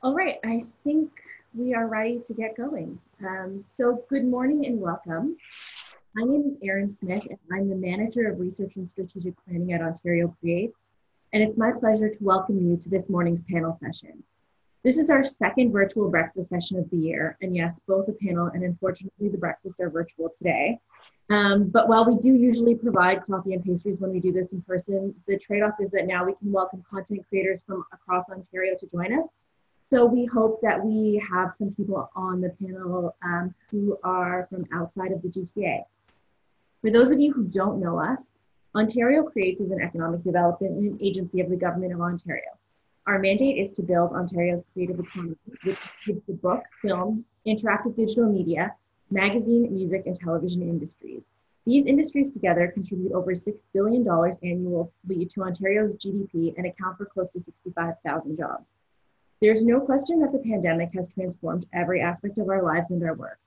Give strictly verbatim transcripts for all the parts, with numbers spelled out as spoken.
All right, I think we are ready to get going. Um, so good morning and welcome. My name is Erin Smith and I'm the Manager of Research and Strategic Planning at Ontario Creates, and it's my pleasure to welcome you to this morning's panel session. This is our second virtual breakfast session of the year, and yes, both the panel and unfortunately the breakfast are virtual today. Um, but while we do usually provide coffee and pastries when we do this in person, the trade-off is that now we can welcome content creators from across Ontario to join us. So we hope that we have some people on the panel um, who are from outside of the G T A. For those of you who don't know us, Ontario Creates is an economic development agency of the Government of Ontario. Our mandate is to build Ontario's creative economy, which includes the book, film, interactive digital media, magazine, music, and television industries. These industries together contribute over six billion dollars annually to Ontario's G D P and account for close to sixty-five thousand jobs. There's no question that the pandemic has transformed every aspect of our lives and our work.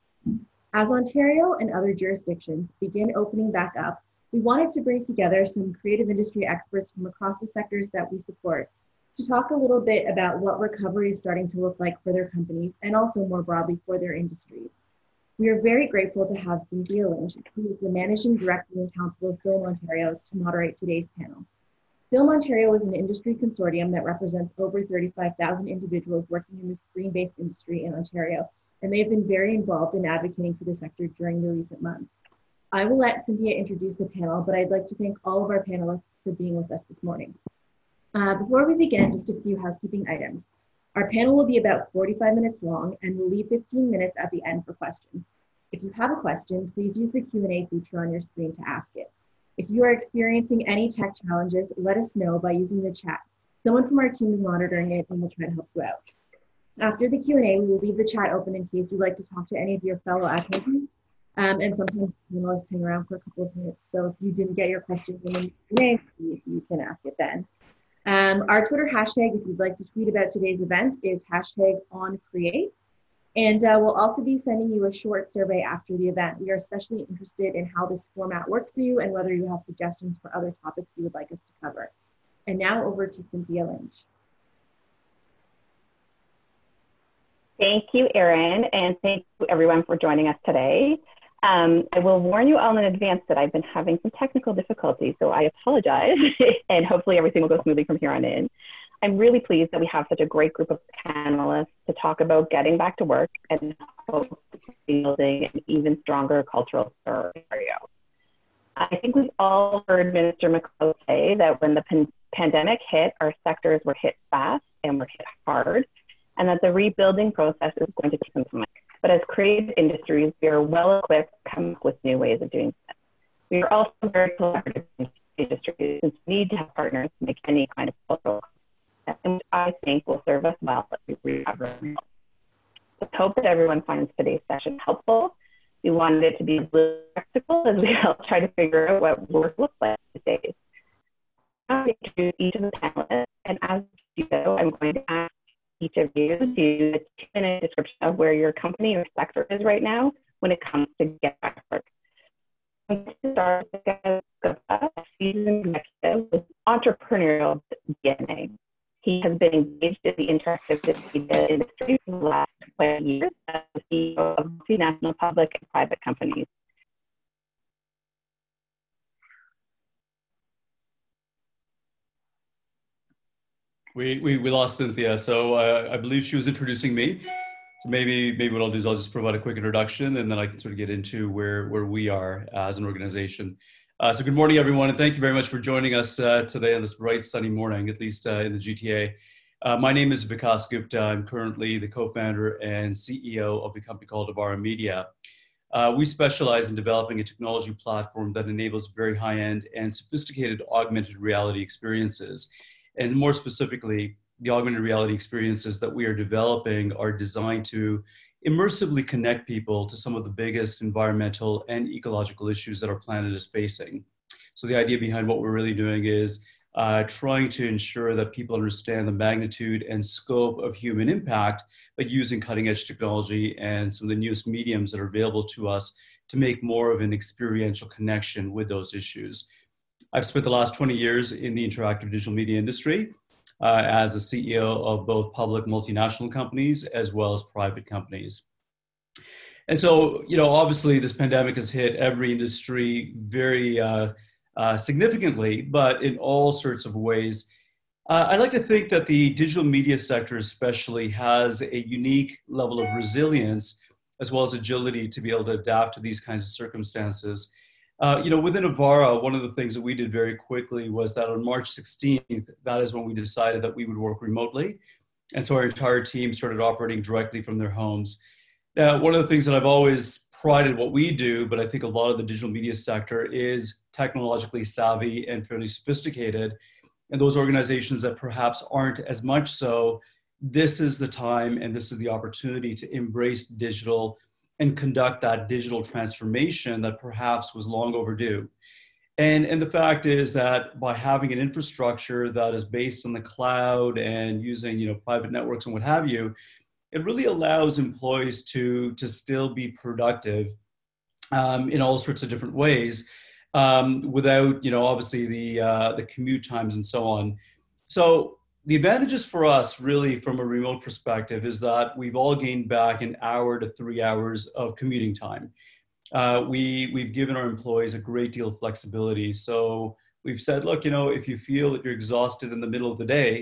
As Ontario and other jurisdictions begin opening back up, we wanted to bring together some creative industry experts from across the sectors that we support to talk a little bit about what recovery is starting to look like for their companies and also more broadly for their industries. We are very grateful to have Cynthia Lynch, who is the Managing Director and Counsel of Film Ontario, to moderate today's panel. Film Ontario is an industry consortium that represents over thirty-five thousand individuals working in the screen-based industry in Ontario, and they've been very involved in advocating for the sector during the recent months. I will let Cynthia introduce the panel, but I'd like to thank all of our panelists for being with us this morning. Uh, before we begin, just a few housekeeping items. Our panel will be about forty-five minutes long, and we'll leave fifteen minutes at the end for questions. If you have a question, please use the Q and A feature on your screen to ask it. If you are experiencing any tech challenges, let us know by using the chat. Someone from our team is monitoring it and will try to help you out. After the Q and A, we will leave the chat open in case you'd like to talk to any of your fellow attendees. Um, and sometimes panelists hang around for a couple of minutes. So if you didn't get your question in the Q and A, you, you can ask it then. Um, our Twitter hashtag, if you'd like to tweet about today's event, is hashtag OnCreate. And uh, we'll also be sending you a short survey after the event. We are especially interested in how this format works for you and whether you have suggestions for other topics you would like us to cover. And now over to Cynthia Lynch. Thank you, Erin, and thank you everyone for joining us today. Um, I will warn you all in advance that I've been having some technical difficulties, so I apologize, and hopefully everything will go smoothly from here on in. I'm really pleased that we have such a great group of panelists to talk about getting back to work and building an even stronger cultural scenario. I think we've all heard Minister McLeod say that when the pan pandemic hit, our sectors were hit fast and were hit hard, and that the rebuilding process is going to take some time. But as creative industries, we are well equipped to come up with new ways of doing this. We are also very collaborative in industries since we need to have partners to make any kind of cultural and I think will serve us well as we recover. I hope that everyone finds today's session helpful. We wanted it to be a little practical as we all try to figure out what work looks like these days. I'm going to introduce each of the panelists, and as you go, I'm going to ask each of you to do a two-minute description of where your company or sector is right now when it comes to get back to work. I'm going to start with a seasoned executive with entrepreneurial D N A. He has been engaged in the interactive media industry for the last twenty years as the C E O of multinational public and private companies. We, we, we lost Cynthia, so uh, I believe she was introducing me. So maybe maybe what I'll do is I'll just provide a quick introduction, and then I can sort of get into where, where we are as an organization. Uh, so good morning, everyone, and thank you very much for joining us uh, today on this bright, sunny morning, at least uh, in the G T A. Uh, my name is Vikas Gupta. I'm currently the co-founder and C E O of a company called Avara Media. Uh, we specialize in developing a technology platform that enables very high-end and sophisticated augmented reality experiences. And more specifically, the augmented reality experiences that we are developing are designed to immersively connect people to some of the biggest environmental and ecological issues that our planet is facing. So the idea behind what we're really doing is uh, trying to ensure that people understand the magnitude and scope of human impact, but using cutting edge technology and some of the newest mediums that are available to us to make more of an experiential connection with those issues. I've spent the last twenty years in the interactive digital media industry. uh, as a C E O of both public multinational companies as well as private companies. And so, you know, obviously this pandemic has hit every industry very uh, uh, significantly, but in all sorts of ways. Uh, I like to think that the digital media sector especially has a unique level of resilience as well as agility to be able to adapt to these kinds of circumstances. Uh, you know, within Avara, one of the things that we did very quickly was that on March sixteenth, that is when we decided that we would work remotely. And so our entire team started operating directly from their homes. Now, one of the things that I've always prided what we do, but I think a lot of the digital media sector is technologically savvy and fairly sophisticated. And those organizations that perhaps aren't as much so, this is the time and this is the opportunity to embrace digital and conduct that digital transformation that perhaps was long overdue. And, and the fact is that by having an infrastructure that is based on the cloud and using, you know, private networks and what have you, it really allows employees to, to still be productive um, in all sorts of different ways. Um, without, you know, obviously the uh, the commute times and so on. So the advantages for us really from a remote perspective is that we've all gained back an hour to three hours of commuting time. Uh, we, we've given our employees a great deal of flexibility. So we've said, look, you know, if you feel that you're exhausted in the middle of the day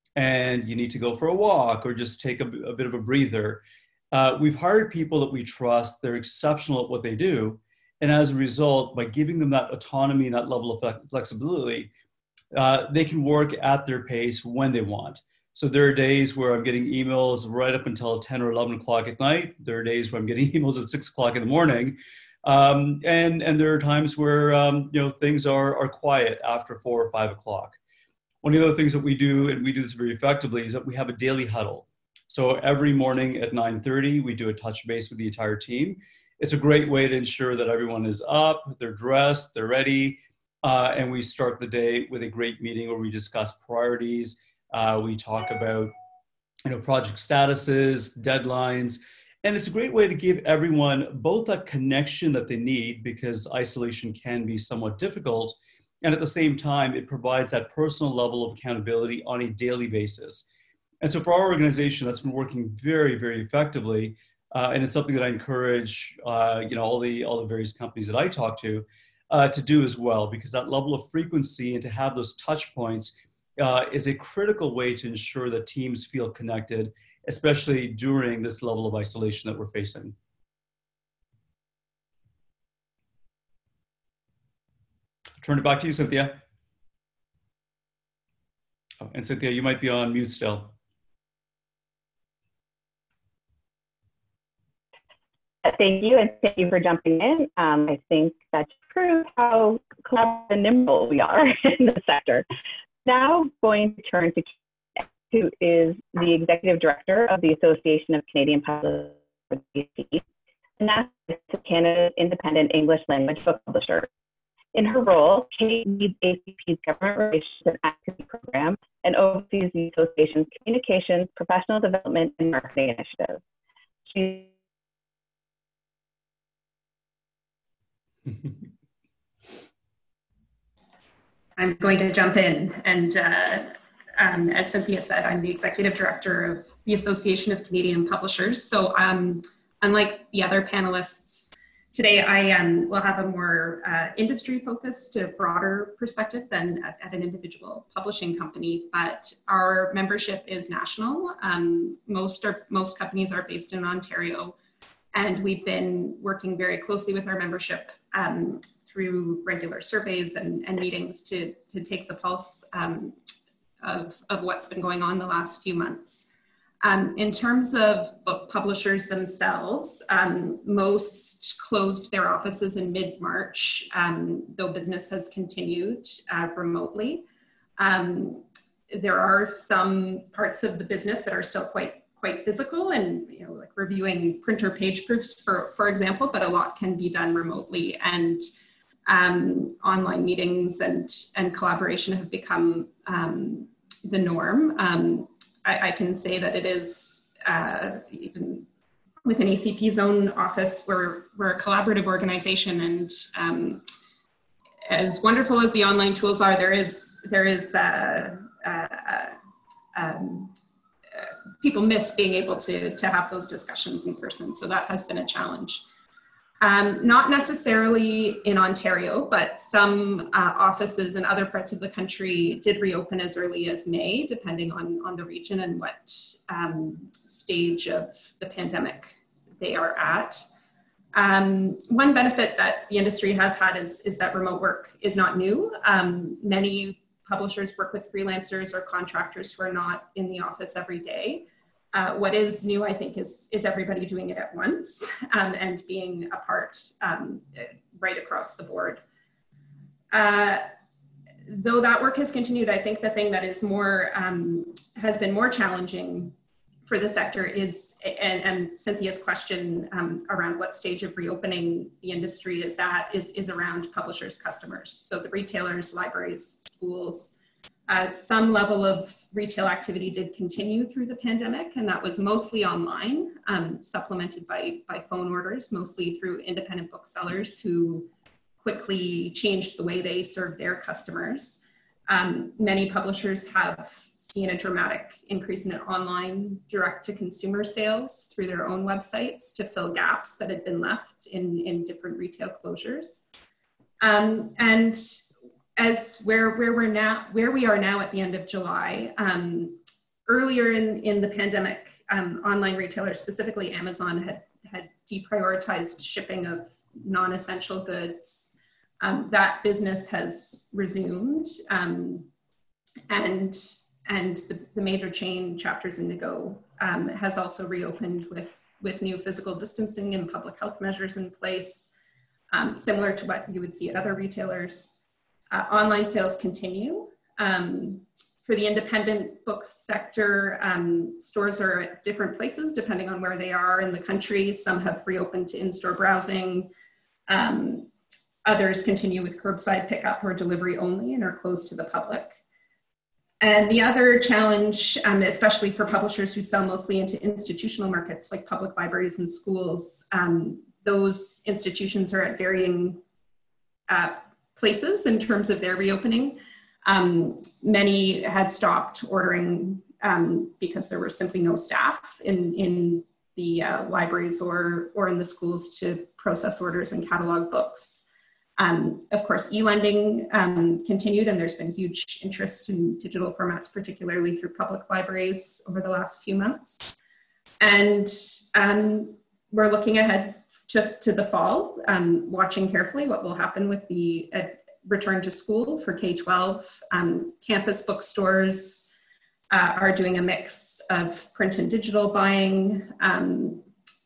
and you need to go for a walk or just take a, a bit of a breather, uh, we've hired people that we trust. They're exceptional at what they do. And as a result, by giving them that autonomy and that level of flexibility, uh, they can work at their pace when they want. So there are days where I'm getting emails right up until ten or eleven o'clock at night. There are days where I'm getting emails at six o'clock in the morning. Um, and, and there are times where um, you know, things are, are quiet after four or five o'clock. One of the other things that we do, and we do this very effectively, is that we have a daily huddle. So every morning at nine thirty, we do a touch base with the entire team. It's a great way to ensure that everyone is up, they're dressed, they're ready, uh, and we start the day with a great meeting where we discuss priorities. Uh, we talk about, you know, project statuses, deadlines, and it's a great way to give everyone both that connection that they need because isolation can be somewhat difficult, and at the same time, it provides that personal level of accountability on a daily basis. And so for our organization, that's been working very, very effectively. Uh, and it's something that I encourage, uh, you know, all the all the various companies that I talk to, uh, to do as well, because that level of frequency and to have those touch points uh, is a critical way to ensure that teams feel connected, especially during this level of isolation that we're facing. I'll turn it back to you, Cynthia. Oh, and Cynthia, you might be on mute still. Thank you, and thank you for jumping in. Um, I think that proves how collaborative and nimble we are in the sector. Now, going to turn to Keith, who is the Executive Director of the Association of Canadian Publishers, and that's Canada's independent English language book publisher. In her role, Kate leads A C P's Government Relations and Activity Program and oversees the association's communications, professional development, and marketing initiatives. She's I'm going to jump in, and uh, um, as Cynthia said, I'm the Executive Director of the Association of Canadian Publishers. So um, unlike the other panelists today, I um, will have a more uh, industry-focused, uh, broader perspective than at, at an individual publishing company, but our membership is national. Um, most, are, most companies are based in Ontario, and we've been working very closely with our membership um, through regular surveys and, and meetings to, to take the pulse um, of, of what's been going on the last few months. Um, in terms of book publishers themselves, um, most closed their offices in mid-March, um, though business has continued uh, remotely. Um, there are some parts of the business that are still quite quite physical and, you know, like reviewing printer page proofs, for, for example, but a lot can be done remotely, and um, online meetings and, and collaboration have become um, the norm. Um, I, I can say that it is, uh, even within A C P's own office, we're, we're a collaborative organization, and um, as wonderful as the online tools are, there is, there is uh, uh, um, uh, people miss being able to, to have those discussions in person. So that has been a challenge. Um, not necessarily in Ontario, but some uh, offices in other parts of the country did reopen as early as May, depending on, on the region and what um, stage of the pandemic they are at. Um, one benefit that the industry has had is, is that remote work is not new. Um, many publishers work with freelancers or contractors who are not in the office every day. Uh, what is new, I think, is, is everybody doing it at once um, and being apart um, right across the board. Uh, though that work has continued, I think the thing that is more, um, has been more challenging for the sector is, and, and Cynthia's question um, around what stage of reopening the industry is at, is, is around publishers' customers. So the retailers, libraries, schools. Uh, some level of retail activity did continue through the pandemic, and that was mostly online, um, supplemented by, by phone orders, mostly through independent booksellers who quickly changed the way they serve their customers. Um, many publishers have seen a dramatic increase in online direct-to-consumer sales through their own websites to fill gaps that had been left in, in different retail closures. Um, and as where, where we're now, where we are now at the end of July, um, earlier in, in the pandemic, um, online retailers, specifically Amazon, had, had deprioritized shipping of non-essential goods. Um, that business has resumed, um, and, and the, the major chain, Chapters Indigo, um, has also reopened with, with new physical distancing and public health measures in place, um, similar to what you would see at other retailers. Uh, online sales continue. Um, for the independent book sector, um, stores are at different places depending on where they are in the country. Some have reopened to in-store browsing. Um, others continue with curbside pickup or delivery only and are closed to the public. And the other challenge, um, especially for publishers who sell mostly into institutional markets like public libraries and schools, um, those institutions are at varying uh, places in terms of their reopening. Um, many had stopped ordering um, because there were simply no staff in, in the uh, libraries or, or in the schools to process orders and catalog books. Um, of course, e-lending um, continued, and there's been huge interest in digital formats, particularly through public libraries over the last few months. And um, we're looking ahead to, to the fall, um, watching carefully what will happen with the uh, return to school for K twelve. Um, campus bookstores uh, are doing a mix of print and digital buying, um,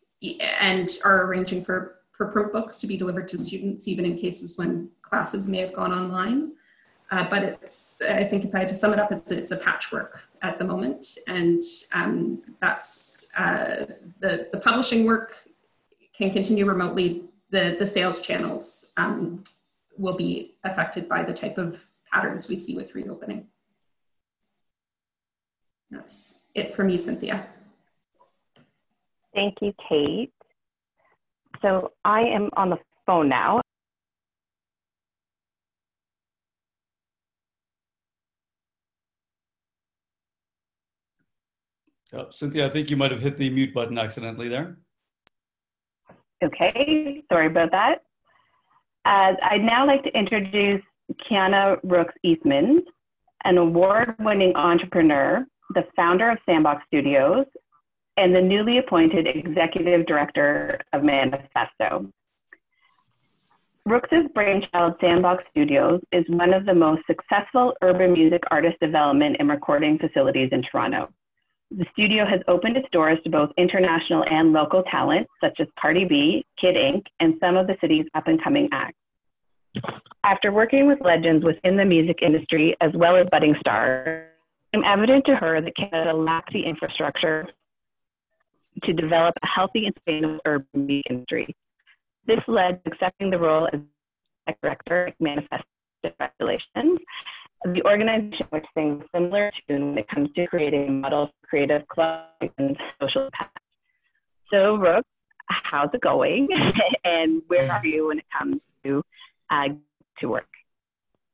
and are arranging for, for print books to be delivered to students, even in cases when classes may have gone online. Uh, but it's, I think if I had to sum it up, it's, it's a patchwork at the moment. And um, that's uh, the, the publishing work can continue remotely. The, the sales channels um, will be affected by the type of patterns we see with reopening. That's it for me, Cynthia. Thank you, Kate. So I am on the phone now. Oh, Cynthia, I think you might have hit the mute button accidentally there. Okay, sorry about that. Uh, I'd now like to introduce Kiana Rooks Eastman, an award-winning entrepreneur, the founder of Sandbox Studios, and the newly appointed executive director of Manifesto. Rooks' brainchild, Sandbox Studios, is one of the most successful urban music artist development and recording facilities in Toronto. The studio has opened its doors to both international and local talent, such as Cardi B, Kid Ink, and some of the city's up-and-coming acts. After working with legends within the music industry, as well as budding stars, it became evident to her that Canada lacked the infrastructure to develop a healthy and sustainable urban music industry. This led to accepting the role as director of Manifesto Regulations, the organization which sings a similar tune when it comes to creating a model for creative clubs and social impact. So, Rooks, how's it going? And where are you when it comes to uh, to work?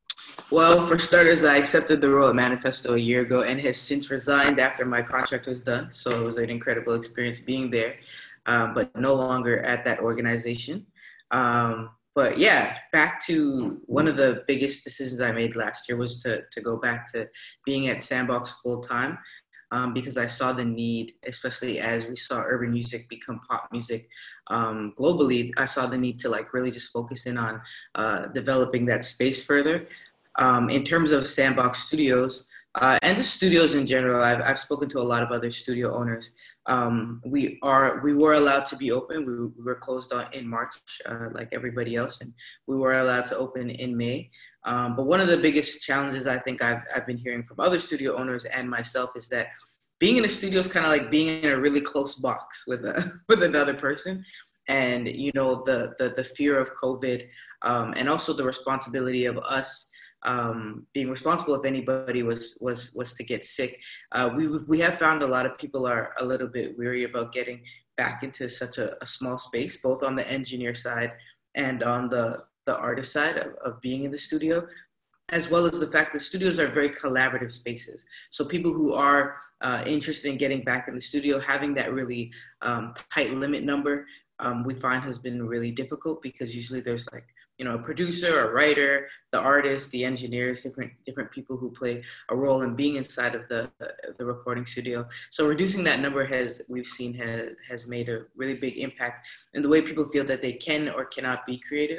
Well, for starters, I accepted the role at Manifesto a year ago and has since resigned after my contract was done. So it was an incredible experience being there, um, but no longer at that organization. Um, but yeah, back to one of the biggest decisions I made last year was to, to go back to being at Sandbox full time. Um, because I saw the need, especially as we saw urban music become pop music um, globally, I saw the need to like really just focus in on uh, developing that space further. Um, in terms of Sandbox Studios uh, and just studios in general, I've, I've spoken to a lot of other studio owners. Um, we are we were allowed to be open. We, we were closed on in March, uh, like everybody else, and we were allowed to open in May. Um, but one of the biggest challenges I think I've, I've been hearing from other studio owners and myself is that being in a studio is kind of like being in a really close box with a with another person, and you know the the, the fear of COVID um, and also the responsibility of us. Um, being responsible if anybody was was was to get sick. Uh, we we have found a lot of people are a little bit weary about getting back into such a, a small space, both on the engineer side and on the the artist side of, of being in the studio, as well as the fact that studios are very collaborative spaces. So people who are uh, interested in getting back in the studio, having that really um, tight limit number, um, we find has been really difficult because usually there's like, you know, a producer, a writer, the artist, the engineers, different different people who play a role in being inside of the the recording studio. So reducing that number has, we've seen, has, has made a really big impact in the way people feel that they can or cannot be creative.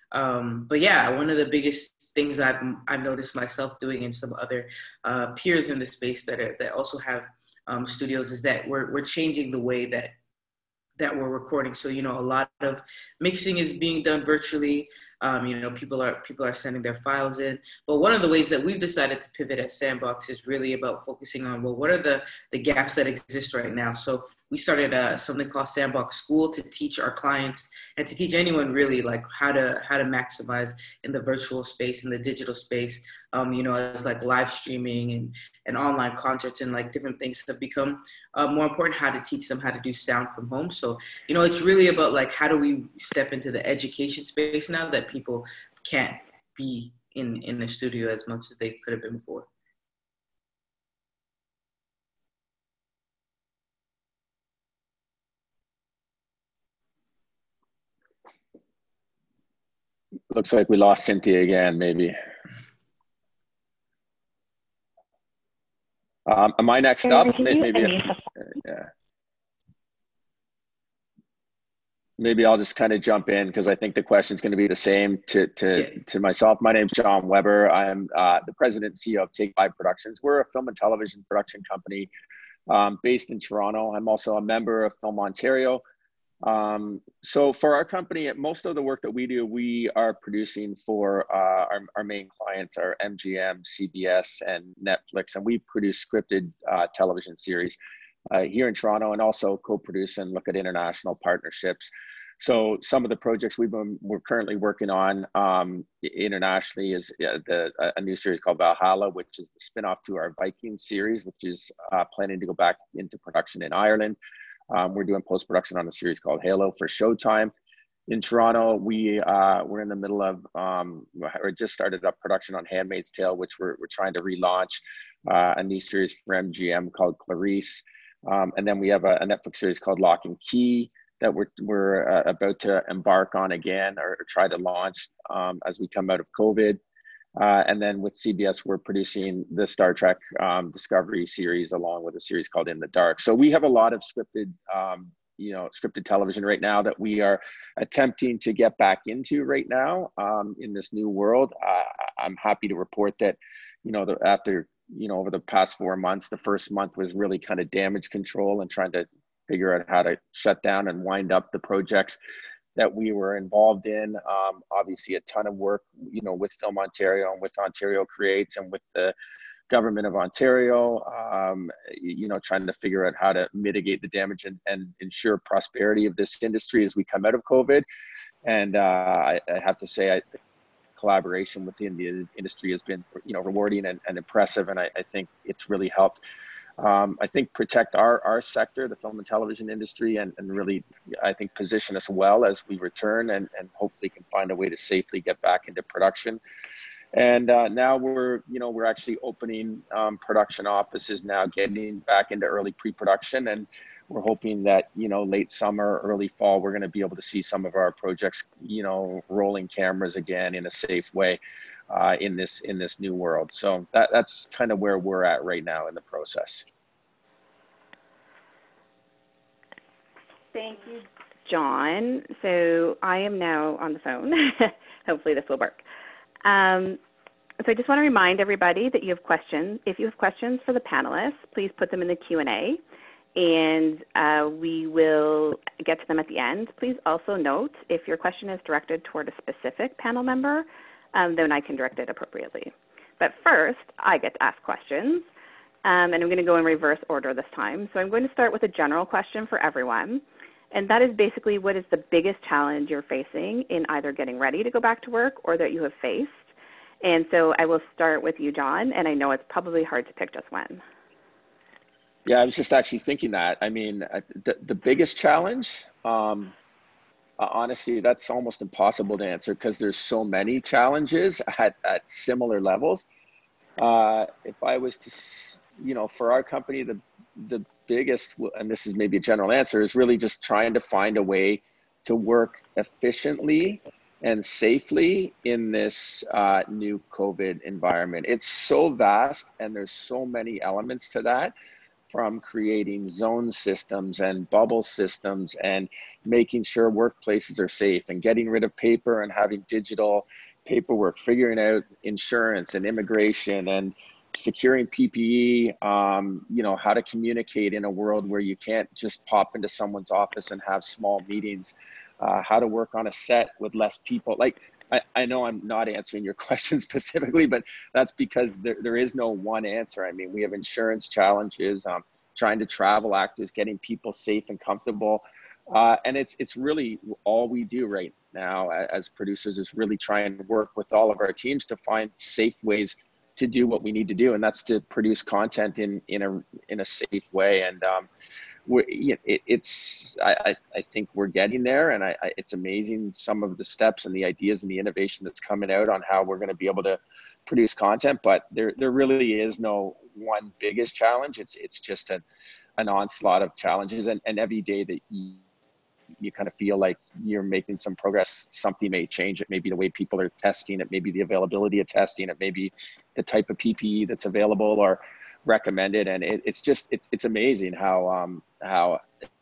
Um, but yeah, one of the biggest things I've I've noticed myself doing and some other uh, peers in the space that are, that also have um, studios is that we're we're changing the way that that we're recording. So, you know, a lot of mixing is being done virtually. Um, you know, people are people are sending their files in. But one of the ways that we've decided to pivot at Sandbox is really about focusing on, well, what are the, the gaps that exist right now? So we started uh, something called Sandbox School to teach our clients and to teach anyone really like how to how to maximize in the virtual space, in the digital space. Um, you know, as like live streaming and, and online concerts and like different things have become uh, more important, how to teach them how to do sound from home. So, you know, it's really about like, how do we step into the education space now that people can't be in, in the studio as much as they could have been before. Looks like we lost Cynthia again, maybe. Um, am I next up? Maybe, uh, yeah. Maybe I'll just kind of jump in because I think the question is going to be the same to to Yeah. to myself. My name's John Weber. I'm uh, the president and C E O of Take Five Productions. We're a film and television production company um, based in Toronto. I'm also a member of Film Ontario. Um, so for our company, most of the work that we do, we are producing for uh, our, our main clients are M G M, C B S, and Netflix, and we produce scripted uh, television series uh, here in Toronto, and also co-produce and look at international partnerships. So some of the projects we've been, we're currently working on um, internationally is uh, the, a new series called Valhalla, which is the spinoff to our Vikings series, which is uh, planning to go back into production in Ireland. Um, we're doing post-production on a series called Halo for Showtime. In Toronto, we, uh, we're in the middle of, um, or just started up production on Handmaid's Tale, which we're, we're trying to relaunch, uh, a new series for M G M called Clarice. Um, and then we have a, a Netflix series called Lock and Key that we're, we're uh, about to embark on again, or, or try to launch um, as we come out of COVID. Uh, and then with C B S, we're producing the Star Trek um, Discovery series along with a series called In the Dark. So we have a lot of scripted, um, you know, scripted television right now that we are attempting to get back into right now um, in this new world. Uh, I'm happy to report that, you know, the, after, you know, over the past four months, the first month was really kind of damage control and trying to figure out how to shut down and wind up the projects that we were involved in. Um, obviously a ton of work, you know, with Film Ontario and with Ontario Creates and with the government of Ontario, um, you know, trying to figure out how to mitigate the damage and, and ensure prosperity of this industry as we come out of COVID. And uh, I, I have to say, I, the collaboration within the industry has been, you know, rewarding and, and impressive. And I, I think it's really helped Um, I think protect our, our sector, the film and television industry, and, and really, I think, position us well as we return and, and hopefully can find a way to safely get back into production. And uh, now we're, you know, we're actually opening um, production offices now, getting back into early pre-production, and we're hoping that, you know, late summer, early fall, we're going to be able to see some of our projects, you know, rolling cameras again in a safe way uh, in this in this new world. So that, that's kind of where we're at right now in the process. Thank you, John. So I am now on the phone. Hopefully this will work. Um, so I just want to remind everybody that you have questions. If you have questions for the panelists, please put them in the Q and A, and uh, we will get to them at the end. Please also note, if your question is directed toward a specific panel member, um, then I can direct it appropriately. But first, I get to ask questions, um, and I'm going to go in reverse order this time. So I'm going to start with a general question for everyone, and that is basically, what is the biggest challenge you're facing in either getting ready to go back to work or that you have faced? And so I will start with you, John, and I know it's probably hard to pick just one. Yeah, I was just actually thinking that. I mean, the, the biggest challenge, um, uh, honestly, that's almost impossible to answer because there's so many challenges at, at similar levels. Uh, if I was to, you know, for our company, the, the biggest, and this is maybe a general answer, is really just trying to find a way to work efficiently and safely in this uh, new COVID environment. It's so vast and there's so many elements to that, from creating zone systems and bubble systems and making sure workplaces are safe and getting rid of paper and having digital paperwork, figuring out insurance and immigration and securing P P E, um, you know, how to communicate in a world where you can't just pop into someone's office and have small meetings, uh, how to work on a set with less people. Like, I, I know I'm not answering your question specifically, but that's because there, there is no one answer. I mean, we have insurance challenges, um, trying to travel actors, getting people safe and comfortable. Uh, and it's it's really all we do right now as producers, is really try and work with all of our teams to find safe ways to do what we need to do, and that's to produce content in in a in a safe way. And um, we it, it's I I think we're getting there, and I, I it's amazing some of the steps and the ideas and the innovation that's coming out on how we're going to be able to produce content. But there there really is no one biggest challenge. It's it's just a an onslaught of challenges, and and every day that you you kind of feel like you're making some progress, something may change. It may be the way people are testing, it may be the availability of testing, it may be the type of P P E that's available or recommended. And it, it's just, it's, it's amazing how, um, how,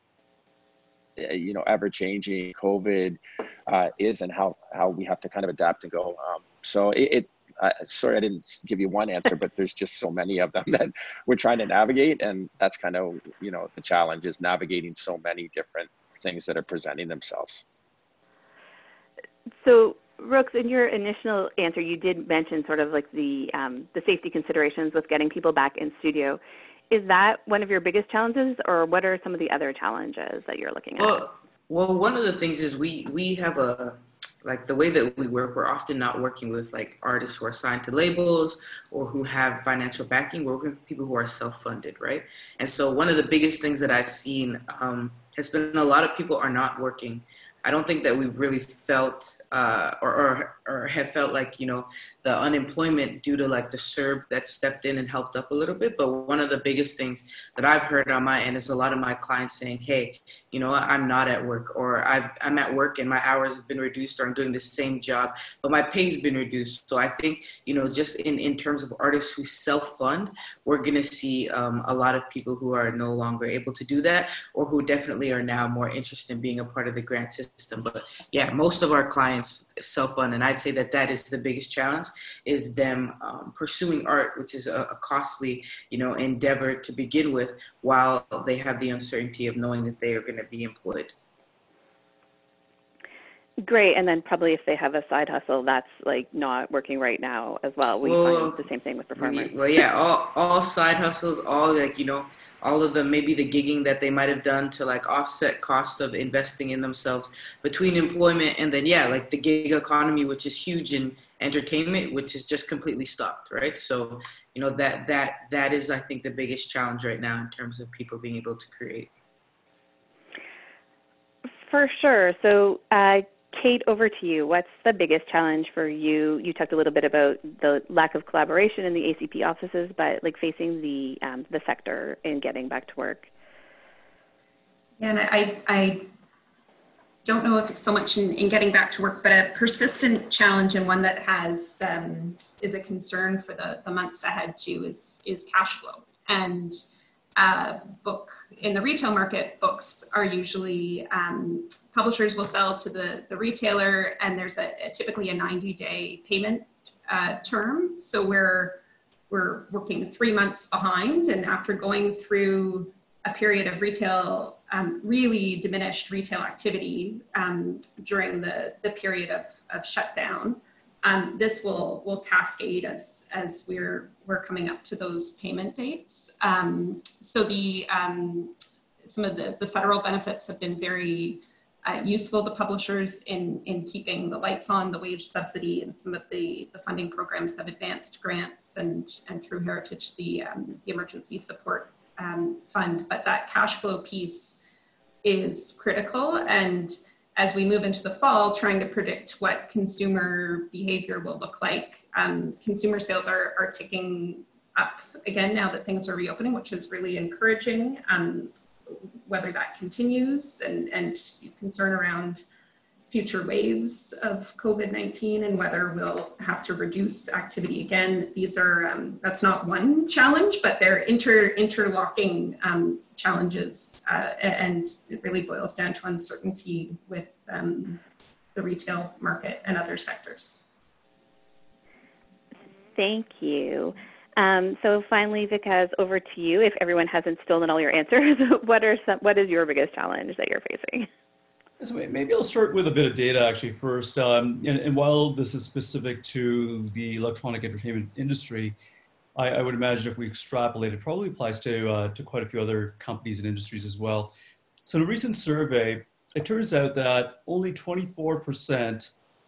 you know, ever changing COVID uh, is, and how, how we have to kind of adapt and go. Um, so it, it uh, sorry, I didn't give you one answer, but there's just so many of them that we're trying to navigate. And that's kind of, you know, the challenge is navigating so many different things that are presenting themselves. So, Rooks, in your initial answer, you did mention sort of like the um, the safety considerations with getting people back in studio. Is that one of your biggest challenges, or what are some of the other challenges that you're looking at? Well, well, one of the things is we we have a, like the way that we work, we're often not working with like artists who are signed to labels or who have financial backing. We're working with people who are self-funded, right? And so one of the biggest things that I've seen um, has been a lot of people are not working. I don't think that we've really felt uh, or, or or have felt like, you know, the unemployment due to like the C E R B that stepped in and helped up a little bit. But one of the biggest things that I've heard on my end is a lot of my clients saying, hey, you know, I'm not at work, or I've, I'm at work and my hours have been reduced, or I'm doing the same job, but my pay's been reduced. So I think, you know, just in, in terms of artists who self-fund, we're going to see um, a lot of people who are no longer able to do that, or who definitely are now more interested in being a part of the grant system. But yeah, most of our clients self-fund, and I'd say that that is the biggest challenge, is them um, pursuing art, which is a, a costly, you know, endeavor to begin with, while they have the uncertainty of knowing that they are going to be employed. Great. And then probably if they have a side hustle that's like not working right now as well, we well, find the same thing with performers. Well, yeah, all, all side hustles, all like, you know, all of them, maybe the gigging that they might have done to like offset cost of investing in themselves between employment, and then, yeah, like the gig economy, which is huge in entertainment, which is just completely stopped, right? So, you know, that, that, that is, I think, the biggest challenge right now in terms of people being able to create. For sure. So, uh, Kate, over to you. What's the biggest challenge for you? You talked a little bit about the lack of collaboration in the A C P offices, but like facing the um, the sector in getting back to work. And I, I don't know if it's so much in, in getting back to work, but a persistent challenge, and one that has um, is a concern for the, the months ahead too, is is cash flow. And uh, book in the retail market, books are usually um, publishers will sell to the the retailer, and there's a, a typically a ninety day payment uh, term. So we're we're working three months behind, and after going through a period of retail, um, really diminished retail activity um, during the, the period of, of shutdown. Um, this will will cascade as as we're we're coming up to those payment dates. Um, so the um, some of the, the federal benefits have been very uh, useful to publishers in in keeping the lights on, the wage subsidy, and some of the, the funding programs have advanced grants, and and through Heritage the um, the emergency support Um, fund, but that cash flow piece is critical. And as we move into the fall, trying to predict what consumer behavior will look like. Um, consumer sales are, are ticking up again now that things are reopening, which is really encouraging. Um, whether that continues, and, and concern around future waves of COVID nineteen and whether we'll have to reduce activity again. These are, um, that's not one challenge, but they're inter interlocking um, challenges, uh, and it really boils down to uncertainty with um, the retail market and other sectors. Thank you. Um, so finally, Vikas, over to you. If everyone hasn't stolen all your answers, what are some, what is your biggest challenge that you're facing? So maybe I'll start with a bit of data actually first. Um, and, and while this is specific to the electronic entertainment industry, I, I would imagine if we extrapolate, it probably applies to, uh, to quite a few other companies and industries as well. So in a recent survey, it turns out that only twenty-four percent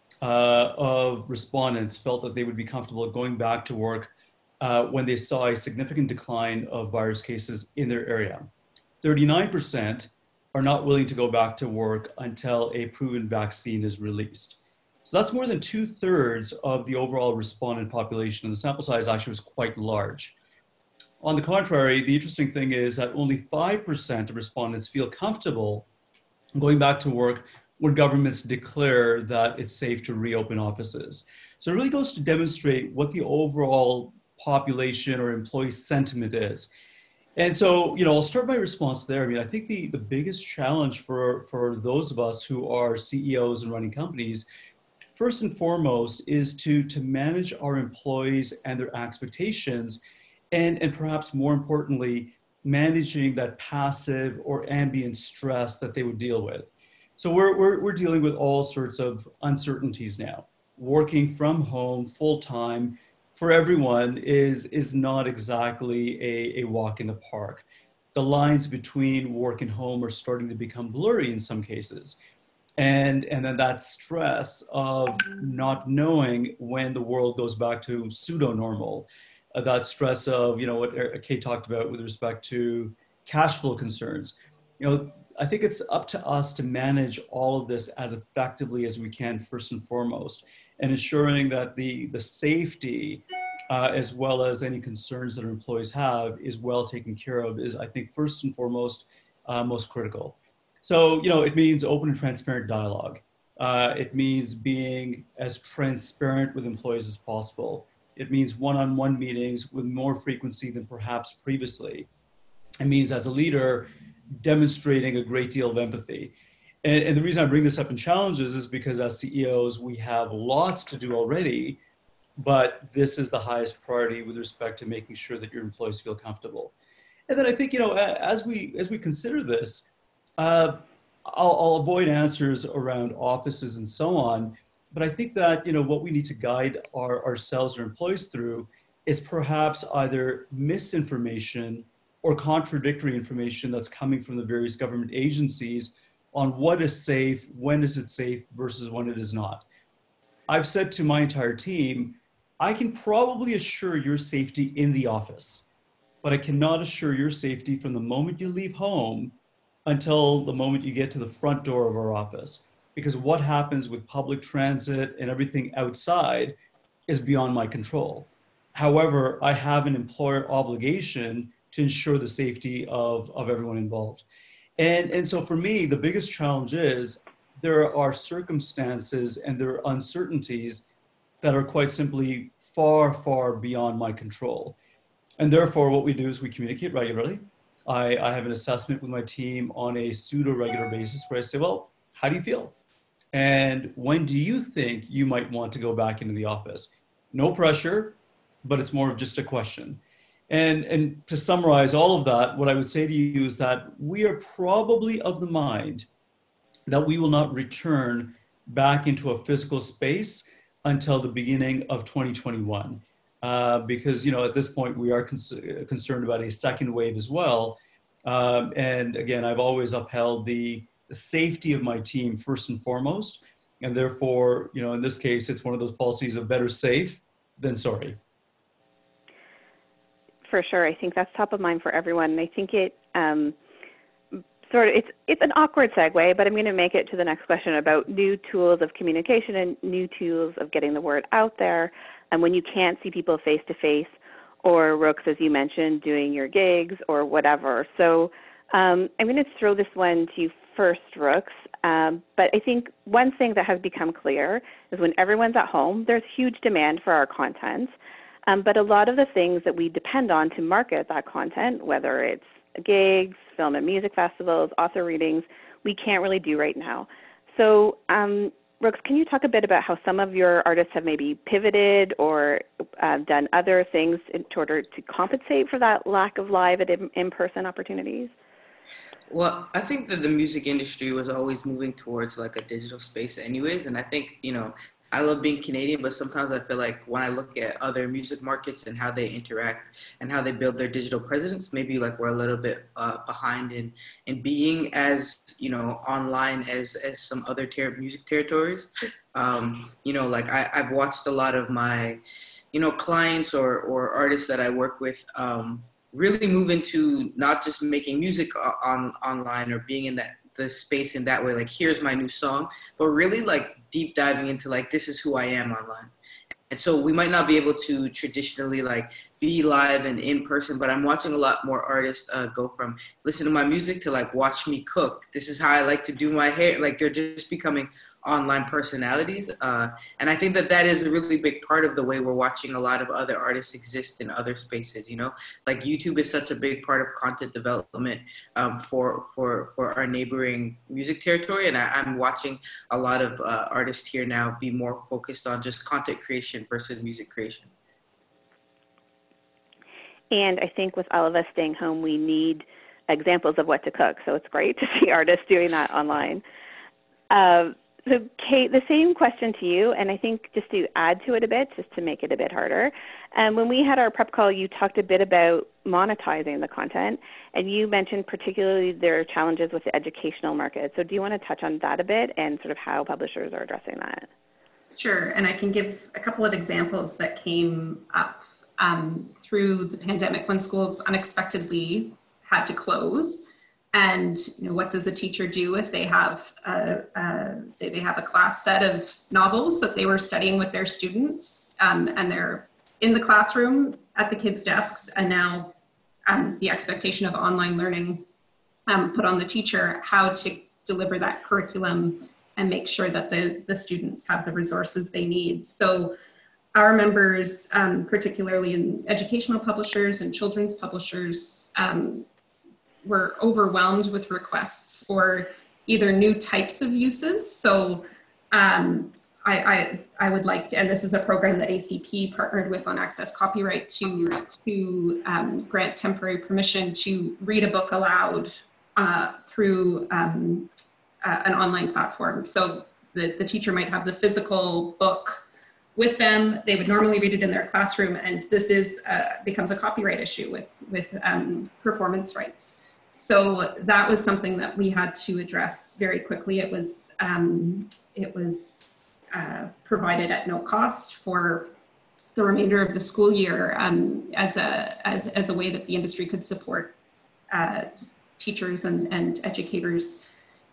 uh, of respondents felt that they would be comfortable going back to work uh, when they saw a significant decline of virus cases in their area. thirty-nine percent are not willing to go back to work until a proven vaccine is released. So that's more than two thirds of the overall respondent population, and the sample size actually was quite large. On the contrary, the interesting thing is that only five percent of respondents feel comfortable going back to work when governments declare that it's safe to reopen offices. So it really goes to demonstrate what the overall population or employee sentiment is. And so, you know, I'll start my response there. I mean, I think the, the biggest challenge for, for those of us who are C E Os and running companies, first and foremost, is to, to manage our employees and their expectations, and, and perhaps more importantly, managing that passive or ambient stress that they would deal with. So we're, we're, we're dealing with all sorts of uncertainties now. Working from home full-time for everyone is, is not exactly a, a walk in the park. The lines between work and home are starting to become blurry in some cases. And, and then that stress of not knowing when the world goes back to pseudo-normal, uh, that stress of, you know, what Kate talked about with respect to cash flow concerns. You know, I think it's up to us to manage all of this as effectively as we can, first and foremost, and ensuring that the, the safety uh, as well as any concerns that our employees have is well taken care of is, I think, first and foremost, uh, most critical. So, you know, it means open and transparent dialogue. Uh, it means being as transparent with employees as possible. It means one-on-one meetings with more frequency than perhaps previously. It means, as a leader, demonstrating a great deal of empathy. And, and the reason I bring this up in challenges is because as C E Os, we have lots to do already, but this is the highest priority with respect to making sure that your employees feel comfortable. And then I think, you know, as we, as we consider this, uh, I'll, I'll avoid answers around offices and so on, but I think that, you know, what we need to guide our, ourselves or employees through is perhaps either misinformation or contradictory information that's coming from the various government agencies on what is safe, when is it safe versus when it is not. I've said to my entire team, I can probably assure your safety in the office, but I cannot assure your safety from the moment you leave home until the moment you get to the front door of our office. because what happens with public transit and everything outside is beyond my control. However, I have an employer obligation to ensure the safety of, of everyone involved. And, and so for me, the biggest challenge is there are circumstances and there are uncertainties that are quite simply far, far beyond my control. And therefore, what we do is we communicate regularly. I, I have an assessment with my team on a pseudo-regular basis where I say, well, how do you feel? And when do you think you might want to go back into the office? No pressure, but it's more of just a question. And, and to summarize all of that, what I would say to you is that we are probably of the mind that we will not return back into a physical space until the beginning of twenty twenty-one. Uh, because, you know, at this point, we are cons- concerned about a second wave as well. Um, and again, I've always upheld the, the safety of my team first and foremost. And therefore, you know, in this case, it's one of those policies of better safe than sorry. For sure. I think that's top of mind for everyone. And I think it um, sort of, it's, it's an awkward segue, but I'm going to make it to the next question about new tools of communication and new tools of getting the word out there. And when you can't see people face to face, or Rooks, as you mentioned, doing your gigs or whatever. So um, I'm going to throw this one to you first, Rooks. Um, but I think one thing that has become clear is when everyone's at home, there's huge demand for our content. Um, but a lot of the things that we depend on to market that content, whether it's gigs, film and music festivals, author readings, we can't really do right now. So um, Rooks, can you talk a bit about how some of your artists have maybe pivoted or uh, done other things in order to compensate for that lack of live and in-person opportunities? Well, I think that the music industry was always moving towards like a digital space anyways. And I think, you know, I love being Canadian, but sometimes I feel like when I look at other music markets and how they interact and how they build their digital presence, maybe like we're a little bit uh, behind in, in being as, you know, online as, as some other ter- music territories. Um, you know, like I, I've watched a lot of my, you know, clients or, or artists that I work with um, really move into not just making music on online or being in that the space in that way, like here's my new song, but really like deep diving into like this is who I am online. And so we might not be able to traditionally like be live and in person, but I'm watching a lot more artists uh, go from listen to my music to like watch me cook. This is how I like to do my hair. Like they're just becoming online personalities. Uh, and I think that that is a really big part of the way we're watching a lot of other artists exist in other spaces, you know, like YouTube is such a big part of content development um, for, for, for our neighboring music territory. And I, I'm watching a lot of uh, artists here now be more focused on just content creation versus music creation. And I think with all of us staying home, we need examples of what to cook. So it's great to see artists doing that online. Uh, so Kate, the same question to you, and I think just to add to it a bit, just to make it a bit harder. Um, when we had our prep call, you talked a bit about monetizing the content, and you mentioned particularly there are challenges with the educational market. So do you want to touch on that a bit and sort of how publishers are addressing that? Sure, and I can give a couple of examples that came up um, through the pandemic when schools unexpectedly had to close. And you know, what does a teacher do if they have, a, a, say they have a class set of novels that they were studying with their students um, and they're in the classroom at the kids' desks, and now um, the expectation of online learning um, put on the teacher how to deliver that curriculum and make sure that the, the students have the resources they need. So our members, um, particularly in educational publishers and children's publishers, um, were overwhelmed with requests for either new types of uses. So um, I, I, I would like, and this is a program that A C P partnered with on Access Copyright to, to um, grant temporary permission to read a book aloud uh, through um, uh, an online platform. So the, the teacher might have the physical book with them. They would normally read it in their classroom, and this is uh, becomes a copyright issue with, with um, performance rights. So that was something that we had to address very quickly. It was, um, it was uh, provided at no cost for the remainder of the school year um, as, a, as, as a way that the industry could support uh, teachers and, and educators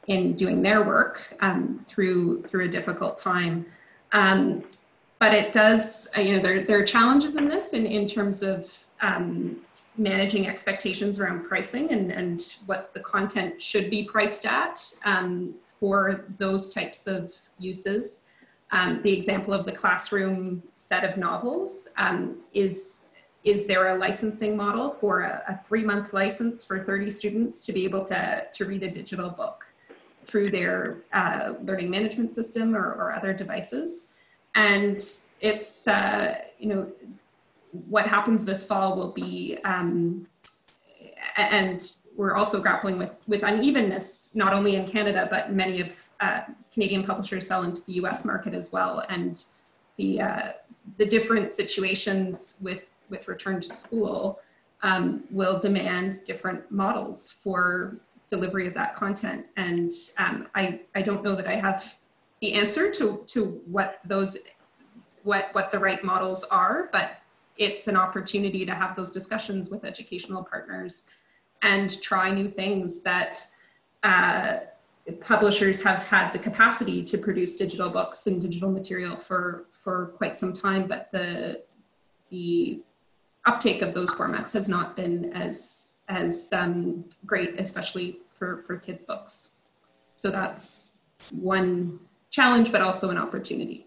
in doing their work um, through through a difficult time. Um, but it does, uh, you know, there, there are challenges in this in, in terms of um, managing expectations around pricing and, and what the content should be priced at um, for those types of uses. Um, the example of the classroom set of novels um, is, is there a licensing model for a, a three-month license for thirty students to be able to, to read a digital book through their uh, learning management system or, or other devices? And it's, uh, you know, what happens this fall will be, um, and we're also grappling with, with unevenness, not only in Canada, but many of uh, Canadian publishers sell into the U S market as well. And the, uh, the different situations with, with return to school um, will demand different models for delivery of that content. And um, I, I don't know that I have the answer to, to what those, what, what the right models are, but it's an opportunity to have those discussions with educational partners and try new things that uh, publishers have had the capacity to produce digital books and digital material for, for quite some time, but the, the uptake of those formats has not been as, as um, great, especially for, for kids' books. So that's one challenge, but also an opportunity.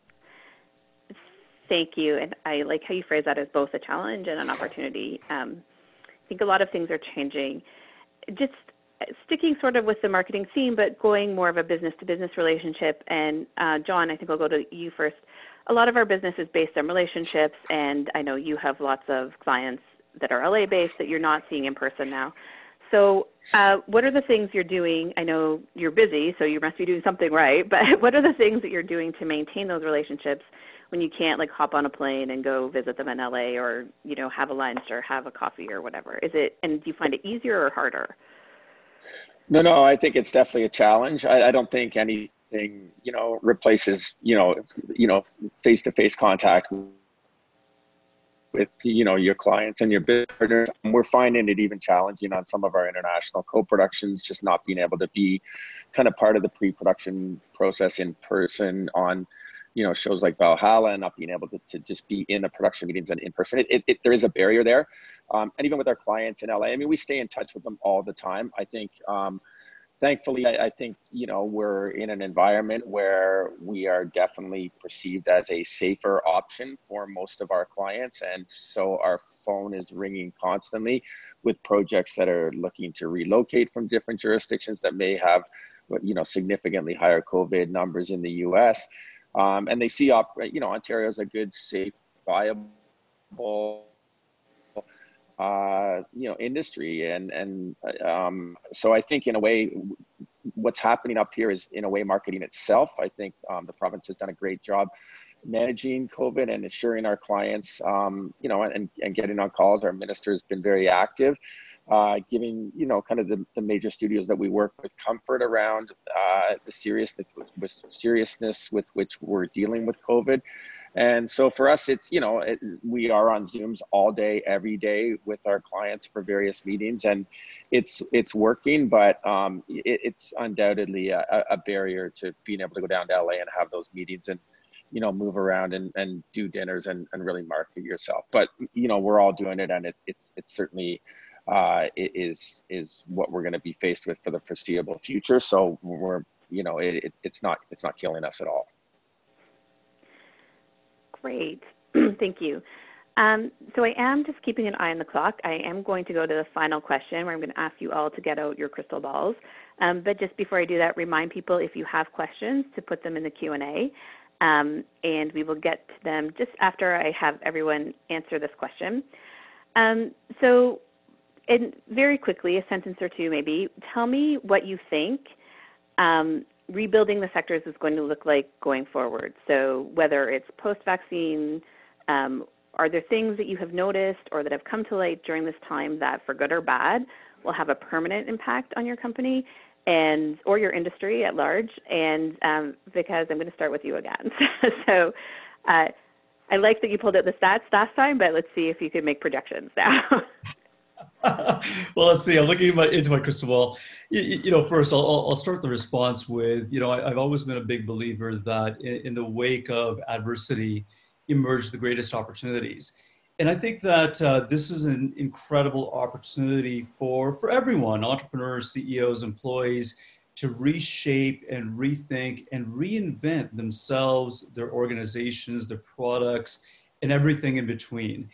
Thank you. And I like how you phrase that as both a challenge and an opportunity. Um, I think a lot of things are changing. Just sticking sort of with the marketing theme, but going more of a business to business relationship. And uh, John, I think I'll go to you first. A lot of our business is based on relationships, and I know you have lots of clients that are L A based that you're not seeing in person now. So uh, what are the things you're doing? I know you're busy, so you must be doing something right, but what are the things that you're doing to maintain those relationships when you can't like hop on a plane and go visit them in L A or, you know, have a lunch or have a coffee or whatever? Is it, and do you find it easier or harder? No, no, I think it's definitely a challenge. I, I don't think anything, you know, replaces, you know, you know, face-to-face contact with, you know, your clients and your business partners. We're finding it even challenging on some of our international co-productions, just not being able to be kind of part of the pre-production process in person on, you know, shows like Valhalla, and not being able to, to just be in the production meetings and in person. It, it, it, there is a barrier there. Um, and even with our clients in L A, I mean, we stay in touch with them all the time. I think, um, thankfully, I, I think, you know, we're in an environment where we are definitely perceived as a safer option for most of our clients. And so our phone is ringing constantly with projects that are looking to relocate from different jurisdictions that may have, you know, significantly higher COVID numbers in the U S. Um, and they see, op- you know, Ontario is a good, safe, viable, uh, you know, industry. And, and um, so I think in a way, what's happening up here is in a way marketing itself. I think um, the province has done a great job managing COVID and assuring our clients, um, you know, and, and getting on calls. Our minister has been very active, uh, giving, you know, kind of the, the major studios that we work with comfort around uh, the seriousness with seriousness with which we're dealing with COVID. And so for us, it's, you know, it, we are on Zooms all day, every day with our clients for various meetings, and it's it's working, but um, it, it's undoubtedly a, a barrier to being able to go down to L A and have those meetings and, you know, move around and, and do dinners and, and really market yourself. But, you know, we're all doing it, and it, it's it's certainly uh, it is is what we're going to be faced with for the foreseeable future. So we're, you know, it, it, it's not it's not killing us at all. Great, thank you. Um, so I am just keeping an eye on the clock. I am going to go to the final question where I'm going to ask you all to get out your crystal balls. Um, but just before I do that, remind people if you have questions to put them in the Q and A. Um, and we will get to them just after I have everyone answer this question. Um, so and very quickly, a sentence or two maybe, tell me what you think um, rebuilding the sectors is going to look like going forward. So whether it's post-vaccine, um, are there things that you have noticed or that have come to light during this time that, for good or bad, will have a permanent impact on your company and or your industry at large? And um, because I'm going to start with you again. so uh, I like that you pulled out the stats last time, but let's see if you could make projections now. Well, let's see. I'm looking in my, into my crystal ball. You, you know, first, I'll, I'll start the response with, you know, I, I've always been a big believer that in, in the wake of adversity emerge the greatest opportunities. And I think that uh, this is an incredible opportunity for, for everyone, entrepreneurs, C E Os, employees, to reshape and rethink and reinvent themselves, their organizations, their products, and everything in between.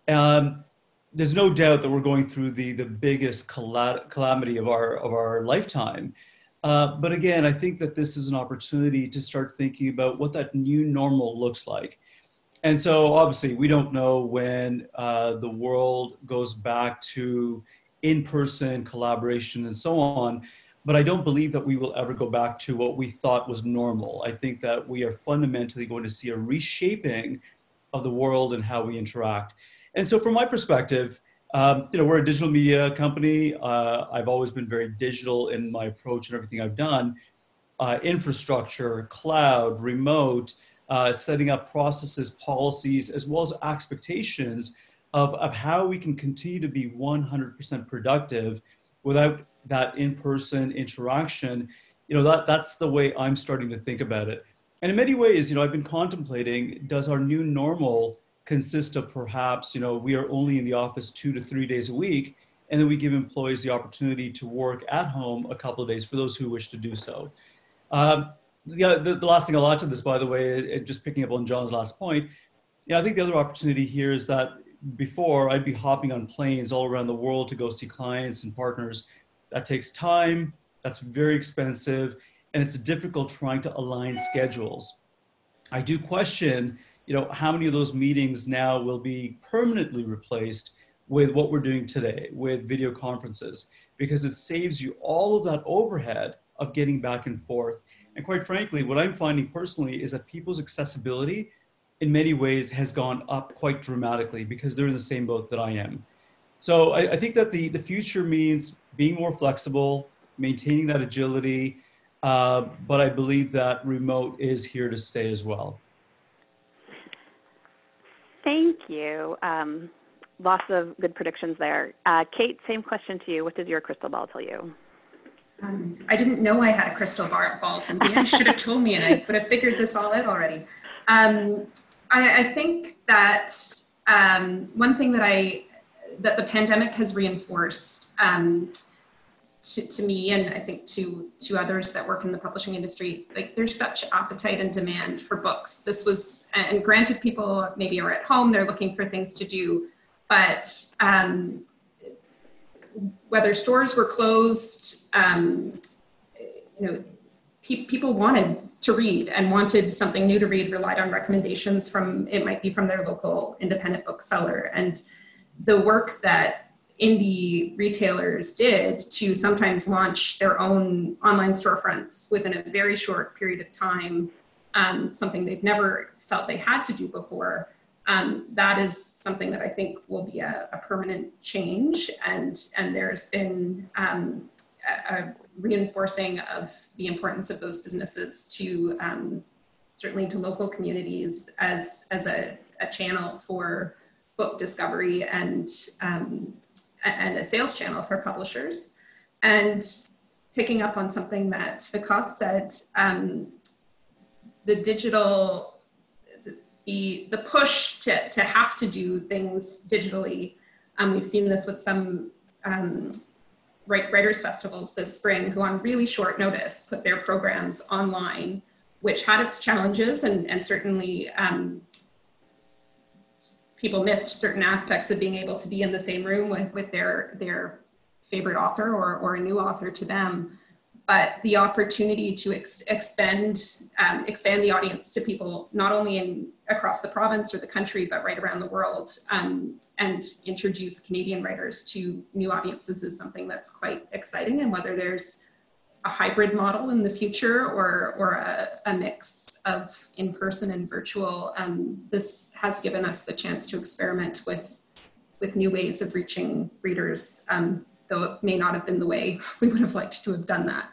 Um, there's no doubt that we're going through the, the biggest cal- calamity of our, of our lifetime. Uh, but again, I think that this is an opportunity to start thinking about what that new normal looks like. And so obviously we don't know when uh, the world goes back to in-person collaboration and so on, but I don't believe that we will ever go back to what we thought was normal. I think that we are fundamentally going to see a reshaping of the world and how we interact. And so from my perspective, um, you know, we're a digital media company. Uh, I've always been very digital in my approach and everything I've done. Uh, infrastructure, cloud, remote, uh, setting up processes, policies, as well as expectations of, of how we can continue to be one hundred percent productive without that in-person interaction. You know, that, that's the way I'm starting to think about it. And in many ways, you know, I've been contemplating, does our new normal consist of perhaps, you know, we are only in the office two to three days a week, and then we give employees the opportunity to work at home a couple of days for those who wish to do so. Um, the, the, the last thing I'll add to this, by the way, just picking up on John's last point, yeah, I think the other opportunity here is that before I'd be hopping on planes all around the world to go see clients and partners. That takes time, that's very expensive, and it's difficult trying to align schedules. I do question, you know, how many of those meetings now will be permanently replaced with what we're doing today, with video conferences, because it saves you all of that overhead of getting back and forth. And quite frankly, what I'm finding personally is that people's accessibility in many ways has gone up quite dramatically because they're in the same boat that I am. So I, I think that the, the future means being more flexible, maintaining that agility, uh, but I believe that remote is here to stay as well. Thank you. Um, lots of good predictions there. Uh, Kate, same question to you. What does your crystal ball tell you? Um, I didn't know I had a crystal ball, Cynthia. You should have told me and I would have figured this all out already. Um, I, I think that um, one thing that I that the pandemic has reinforced um, to, to me, and I think to to others that work in the publishing industry, like there's such appetite and demand for books. This was, and granted, people maybe are at home, they're looking for things to do, but um, whether stores were closed, um, you know, pe- people wanted to read and wanted something new to read, relied on recommendations from, it might be from their local independent bookseller. And the work that indie retailers did to sometimes launch their own online storefronts within a very short period of time, um, something they've never felt they had to do before, um, that is something that I think will be a, a permanent change. And, and there's been um, a, a reinforcing of the importance of those businesses to um, certainly to local communities as, as a, a channel for book discovery and um, and a sales channel for publishers. And picking up on something that Vikas said, um, the digital, the, the push to, to have to do things digitally. Um, we've seen this with some um, writers festivals this spring who on really short notice put their programs online, which had its challenges and, and certainly um, people missed certain aspects of being able to be in the same room with, with their, their favorite author or, or a new author to them. But the opportunity to ex expand, um, expand the audience to people, not only in across the province or the country, but right around the world, um, and introduce Canadian writers to new audiences is something that's quite exciting. And whether there's a hybrid model in the future or, or a, a mix of in-person and virtual, um, this has given us the chance to experiment with, with new ways of reaching readers, um, though it may not have been the way we would have liked to have done that.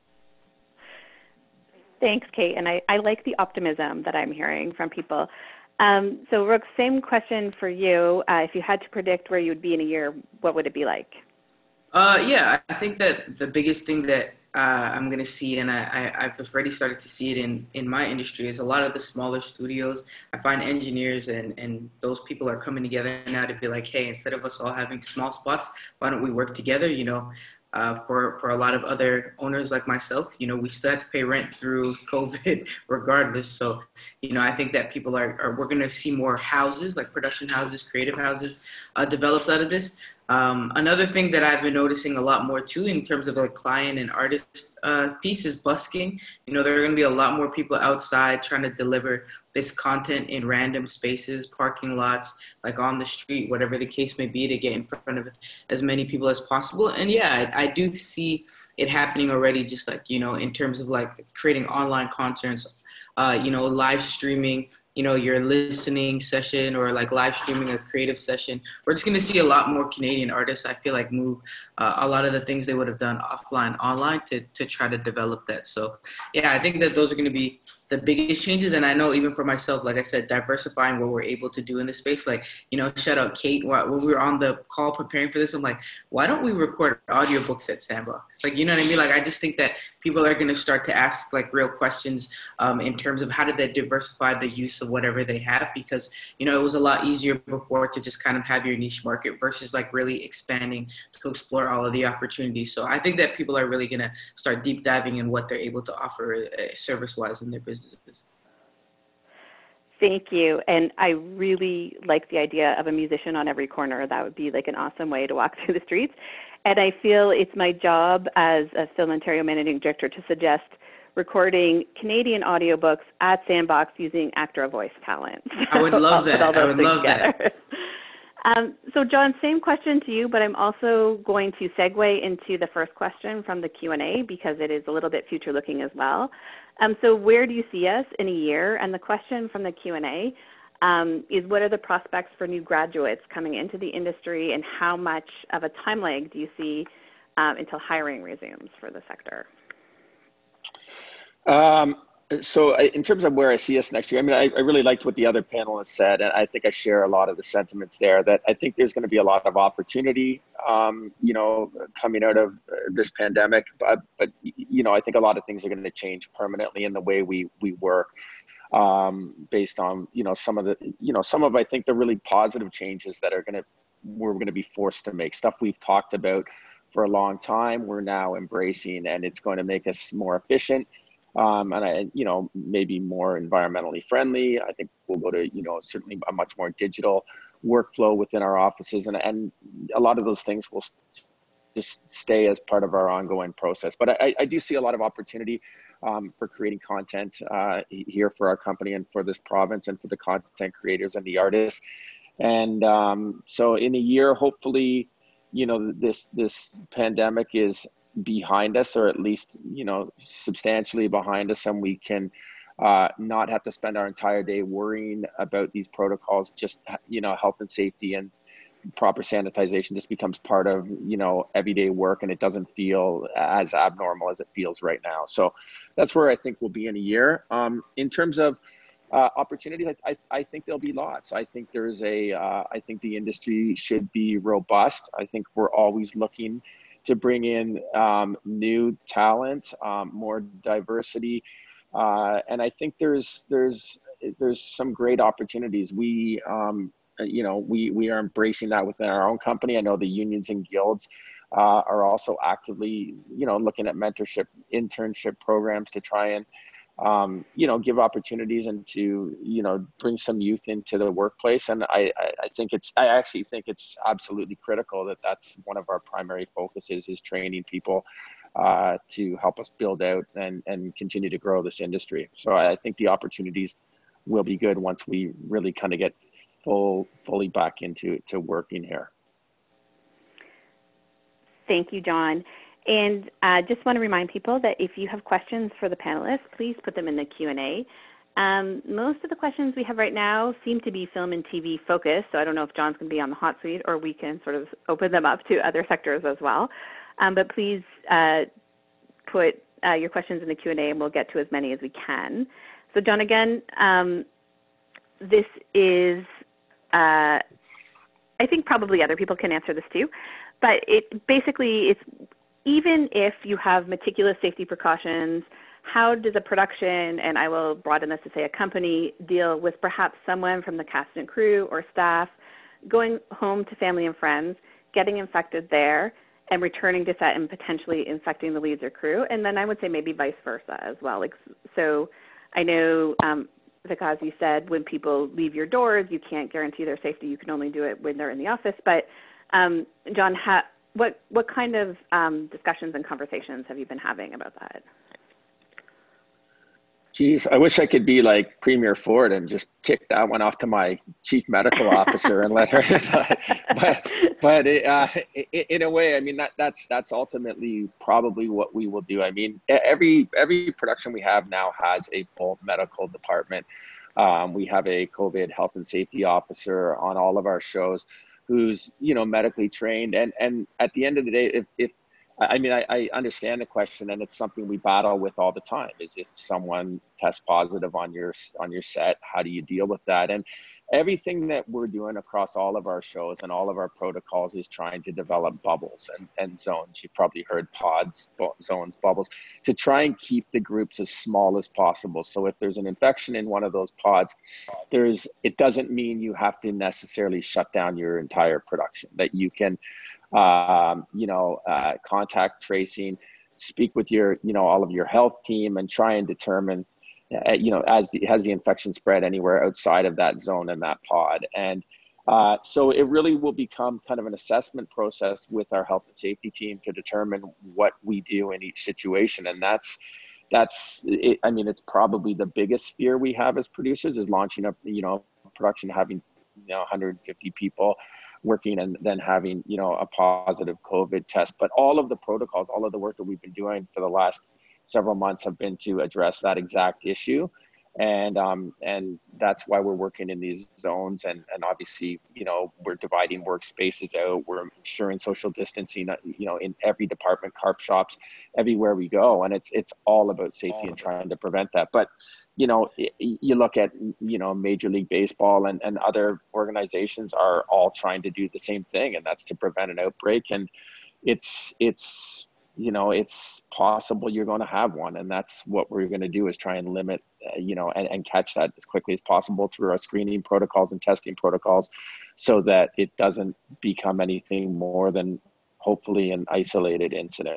Thanks, Kate. And I, I like the optimism that I'm hearing from people. Um, so Rook, same question for you. Uh, if you had to predict where you would be in a year, what would it be like? Uh, yeah, I think that the biggest thing that uh, I'm going to see, and I, I, I've already started to see it in, in my industry, is a lot of the smaller studios. I find engineers and, and those people are coming together now to be like, hey, instead of us all having small spots, why don't we work together? You know, uh, for, for a lot of other owners like myself, you know, we still have to pay rent through COVID regardless. So, you know, I think that people are, are we're going to see more houses, like production houses, creative houses, uh, developed out of this. Um, another thing that I've been noticing a lot more too, in terms of like client and artist uh, piece, is busking. You know, there are going to be a lot more people outside trying to deliver this content in random spaces, parking lots, like on the street, whatever the case may be, to get in front of as many people as possible. And yeah, I, I do see it happening already, just like, you know, in terms of like creating online concerts, uh, you know, live streaming, you know, your listening session, or like live streaming a creative session. We're just going to see a lot more Canadian artists, I feel like, move uh, a lot of the things they would have done offline, online, to, to try to develop that. So yeah, I think that those are going to be the biggest changes. And I know even for myself, like I said, diversifying what we're able to do in this space, like, you know, shout out Kate, when we were on the call preparing for this, I'm like, why don't we record audiobooks at Sandbox? Like, you know what I mean? Like, I just think that people are going to start to ask like real questions um, in terms of how did they diversify the use of whatever they have, because, you know, it was a lot easier before to just kind of have your niche market versus like really expanding to explore all of the opportunities. So I think that people are really going to start deep diving in what they're able to offer uh, service wise in their businesses. Thank you. And I really like the idea of a musician on every corner. That would be like an awesome way to walk through the streets. And I feel it's my job as a Film Ontario Managing Director to suggest recording Canadian audiobooks at Sandbox using Actora Voice talent. I would love that. I would love together. that. Um, so John, same question to you, but I'm also going to segue into the first question from the Q and A because it is a little bit future looking as well. Um, so where do you see us in a year? And the question from the Q and A um, is, what are the prospects for new graduates coming into the industry, and how much of a time lag do you see um, until hiring resumes for the sector? Um, so I, in terms of where I see us next year, I mean, I, I really liked what the other panelists said, and I think I share a lot of the sentiments there, that I think there's going to be a lot of opportunity, um, you know, coming out of this pandemic, but, but, you know, I think a lot of things are going to change permanently in the way we, we work, um, based on, you know, some of the, you know, some of, I think, the really positive changes that are going to, we're going to be forced to make. Stuff we've talked about for a long time, we're now embracing, and it's going to make us more efficient. Um, and I, you know, maybe more environmentally friendly. I think we'll go to, you know, certainly a much more digital workflow within our offices, and, and a lot of those things will just stay as part of our ongoing process. But I, I do see a lot of opportunity um, for creating content uh, here for our company and for this province, and for the content creators and the artists. And um, so in a year, hopefully, you know, this this pandemic is behind us, or at least, you know, substantially behind us, and we can uh, not have to spend our entire day worrying about these protocols. Just, you know, health and safety and proper sanitization just becomes part of, you know, everyday work, and it doesn't feel as abnormal as it feels right now. So that's where I think we'll be in a year. Um, in terms of uh, opportunities, I, I, I think there'll be lots. I think there's a, uh, I think the industry should be robust. I think we're always looking to bring in um, new talent, um, more diversity, uh, and I think there's there's there's some great opportunities. We, um, you know, we we are embracing that within our own company. I know the unions and guilds uh, are also actively, you know, looking at mentorship, internship programs to try and, um, you know, give opportunities and to, you know, bring some youth into the workplace. And I, I, I think it's, I actually think it's absolutely critical that that's one of our primary focuses, is training people uh, to help us build out and, and continue to grow this industry. So I think the opportunities will be good once we really kind of get full, fully back into to working here. Thank you, John. And I uh, just want to remind people that if you have questions for the panelists, please put them in the Q and A. Um, most of the questions we have right now seem to be film and T V focused, so I don't know if John's going to be on the hot seat, or we can sort of open them up to other sectors as well. Um, but please uh, put uh, your questions in the Q and A, and we'll get to as many as we can. So John, again, um, this is, uh, I think probably other people can answer this too, but it basically, it's even if you have meticulous safety precautions, how does a production, and I will broaden this to say a company, deal with perhaps someone from the cast and crew or staff going home to family and friends, getting infected there, and returning to set and potentially infecting the leads or crew? And then I would say maybe vice versa as well. Like, so I know, um, Vikas, you said when people leave your doors, you can't guarantee their safety. You can only do it when they're in the office. But um, John, ha- what, what kind of um, discussions and conversations have you been having about that? Geez, I wish I could be like Premier Ford and just kick that one off to my chief medical officer and let her. but but it, uh, in a way, I mean that that's that's ultimately probably what we will do. I mean, every every production we have now has a full medical department. Um, we have a COVID health and safety officer on all of our shows, who's you know medically trained. And and at the end of the day, if if I mean, I, I understand the question, and it's something we battle with all the time. Is if someone tests positive on your on your set, how do you deal with that? And everything that we're doing across all of our shows and all of our protocols is trying to develop bubbles and, and zones. You've probably heard pods, zones, bubbles, to try and keep the groups as small as possible. So if there's an infection in one of those pods, there's it doesn't mean you have to necessarily shut down your entire production. That you can Um, you know, uh, contact tracing, speak with your, you know, all of your health team and try and determine, uh, you know, as the, has the infection spread anywhere outside of that zone and that pod. And uh, so it really will become kind of an assessment process with our health and safety team to determine what we do in each situation. And that's, that's, it, I mean, it's probably the biggest fear we have as producers is launching up, you know, production, having, you know, one hundred fifty people working and then having, you know, a positive COVID test. But all of the protocols, all of the work that we've been doing for the last several months have been to address that exact issue. And um, and that's why we're working in these zones. And, and obviously, you know, we're dividing workspaces out. We're ensuring social distancing, you know, in every department, carp shops, everywhere we go. And it's it's all about safety and trying to prevent that. But, you know, you look at, you know, Major League Baseball and, and other organizations are all trying to do the same thing. And that's to prevent an outbreak. And it's it's you know, it's possible you're going to have one. And that's what we're going to do is try and limit, uh, you know, and, and catch that as quickly as possible through our screening protocols and testing protocols so that it doesn't become anything more than hopefully an isolated incident.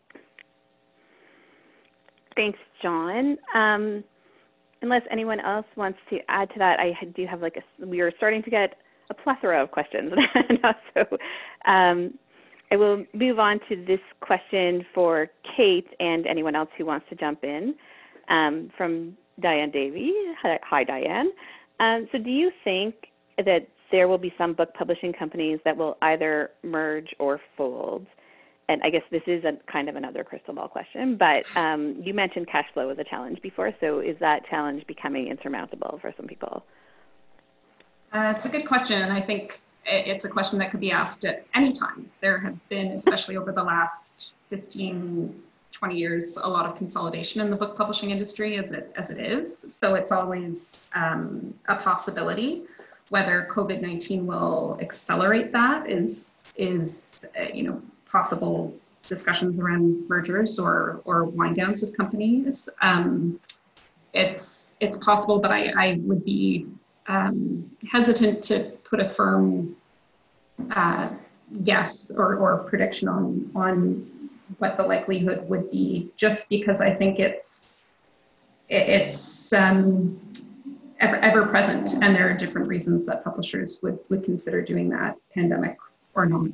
Thanks, John. Um, unless anyone else wants to add to that, I do have like a, we are starting to get a plethora of questions now, so um, I will move on to this question for Kate and anyone else who wants to jump in um, from Diane Davey. Hi, Diane. Um, so do you think that there will be some book publishing companies that will either merge or fold? And I guess this is a kind of another crystal ball question, but um, you mentioned cash flow as a challenge before. So is that challenge becoming insurmountable for some people? Uh, it's a good question. And I think it's a question that could be asked at any time. There have been, especially over the last fifteen, twenty years, a lot of consolidation in the book publishing industry as it, as it is. So it's always um, a possibility. Whether COVID nineteen will accelerate that is, is uh, you know, possible discussions around mergers or, or wind downs of companies. Um, it's, it's possible, but I, I would be um, hesitant to put a firm uh, guess or, or prediction on, on what the likelihood would be, just because I think it's, it's um, ever, ever present, and there are different reasons that publishers would, would consider doing that, pandemic or not.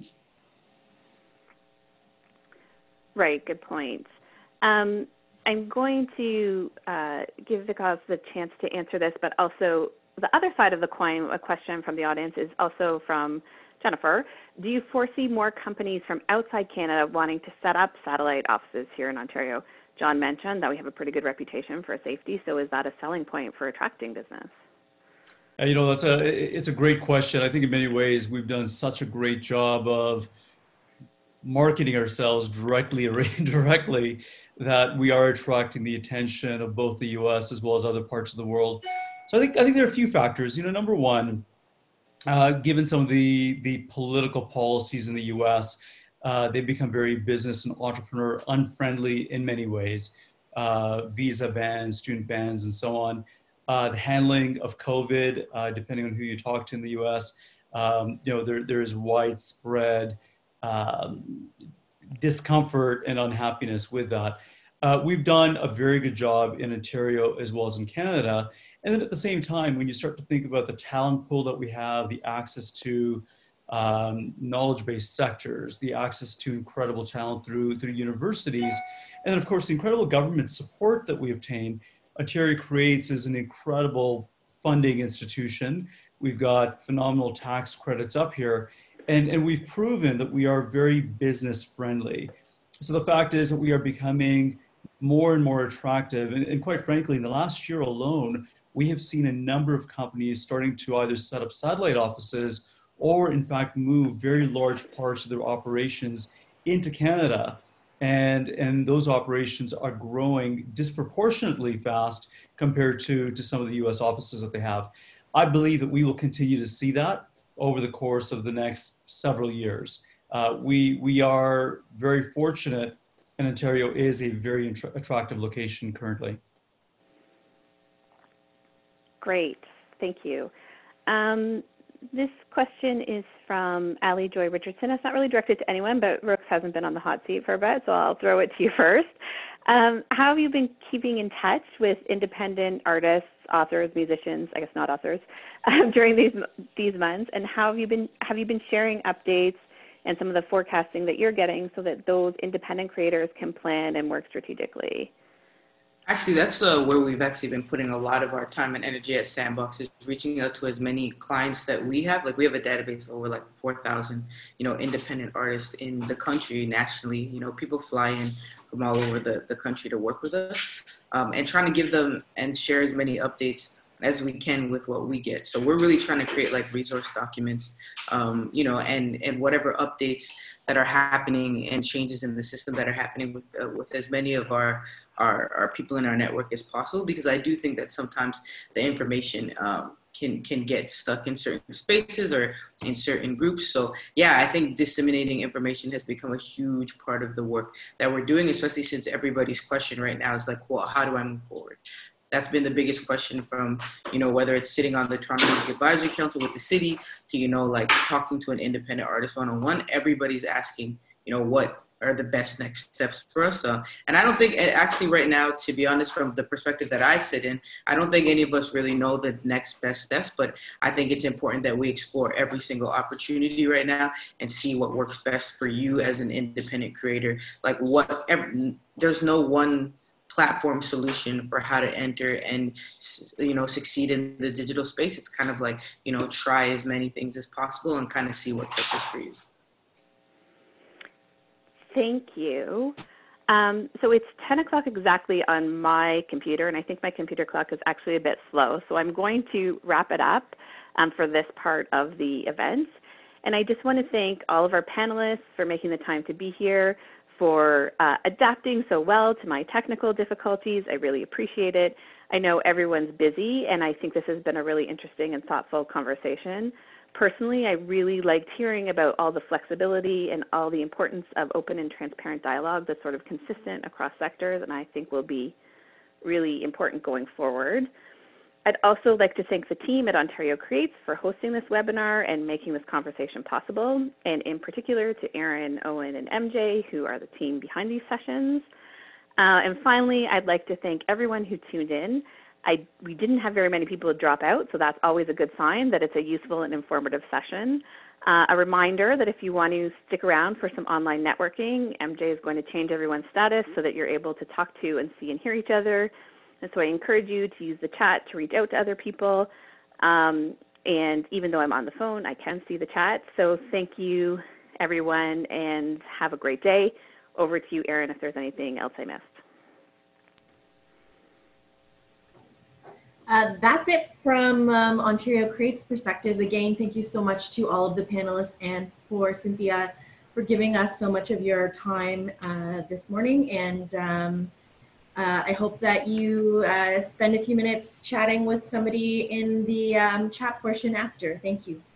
Right, good point. Um, I'm going to uh, give Vikas the chance to answer this, but also the other side of the coin, a question from the audience is also from Jennifer. Do you foresee more companies from outside Canada wanting to set up satellite offices here in Ontario? John mentioned that we have a pretty good reputation for safety, so is that a selling point for attracting business? Uh, you know, that's a, it's a great question. I think in many ways we've done such a great job of marketing ourselves directly or indirectly that we are attracting the attention of both the U S as well as other parts of the world. So I think I think there are a few factors. You know, number one, uh, given some of the the political policies in the U S, uh, they've become very business and entrepreneur unfriendly in many ways. Uh, visa bans, student bans, and so on. Uh, the handling of COVID, uh, depending on who you talk to in the U S, um, you know, there there is widespread um, discomfort and unhappiness with that. Uh, we've done a very good job in Ontario as well as in Canada. And then at the same time, when you start to think about the talent pool that we have, the access to um, knowledge-based sectors, the access to incredible talent through, through universities, and then of course the incredible government support that we obtain, Ontario Creates is an incredible funding institution. We've got phenomenal tax credits up here, and, and we've proven that we are very business friendly. So the fact is that we are becoming more and more attractive. And, and quite frankly, in the last year alone, we have seen a number of companies starting to either set up satellite offices or in fact move very large parts of their operations into Canada. And, and those operations are growing disproportionately fast compared to, to some of the U S offices that they have. I believe that we will continue to see that over the course of the next several years. Uh, we, we are very fortunate, and Ontario is a very attractive location currently. Great, thank you. Um, this question is from Ali Joy Richardson. It's not really directed to anyone, but Rooks hasn't been on the hot seat for a bit, so I'll throw it to you first. Um, how have you been keeping in touch with independent artists, authors, musicians, I guess not authors, um, during these these months? And how have you been have you been sharing updates and some of the forecasting that you're getting so that those independent creators can plan and work strategically? Actually, that's uh, where we've actually been putting a lot of our time and energy at Sandbox, is reaching out to as many clients that we have. Like we have a database of over like four thousand, you know, independent artists in the country, nationally. You know, people fly in from all over the, the country to work with us, um, and trying to give them and share as many updates as we can with what we get. So we're really trying to create like resource documents, um, you know, and, and whatever updates that are happening and changes in the system that are happening with, uh, with as many of our, our, our people in our network as possible, because I do think that sometimes the information um, can, can get stuck in certain spaces or in certain groups. So yeah, I think disseminating information has become a huge part of the work that we're doing, especially since everybody's question right now is like, well, how do I move forward? That's been the biggest question, from, you know, whether it's sitting on the Toronto Music Advisory Council with the city to, you know, like talking to an independent artist one-on-one. Everybody's asking, you know, what are the best next steps for us? Uh, and I don't think, actually right now, to be honest, from the perspective that I sit in, I don't think any of us really know the next best steps, but I think it's important that we explore every single opportunity right now and see what works best for you as an independent creator. Like what, every, there's no one platform solution for how to enter and, you know, succeed in the digital space. It's kind of like, you know, try as many things as possible and kind of see what catches for you. Thank you. Um, so it's ten o'clock exactly on my computer, and I think my computer clock is actually a bit slow. So I'm going to wrap it up um, for this part of the event. And I just want to thank all of our panelists for making the time to be here, for uh, adapting so well to my technical difficulties. I really appreciate it. I know everyone's busy, and I think this has been a really interesting and thoughtful conversation. Personally, I really liked hearing about all the flexibility and all the importance of open and transparent dialogue that's sort of consistent across sectors, and I think will be really important going forward. I'd also like to thank the team at Ontario Creates for hosting this webinar and making this conversation possible, and in particular to Aaron, Owen, and M J, who are the team behind these sessions. Uh, and finally, I'd like to thank everyone who tuned in. I, we didn't have very many people drop out, so that's always a good sign that it's a useful and informative session. Uh, a reminder that if you want to stick around for some online networking, M J is going to change everyone's status so that you're able to talk to and see and hear each other. And so I encourage you to use the chat to reach out to other people. Um, and even though I'm on the phone, I can see the chat. So thank you, everyone, and have a great day. Over to you, Erin, if there's anything else I missed. Uh, that's it from um, Ontario Creates perspective. Again, thank you so much to all of the panelists and for Cynthia for giving us so much of your time uh, this morning. And um, Uh, I hope that you uh, spend a few minutes chatting with somebody in the um, chat portion after. Thank you.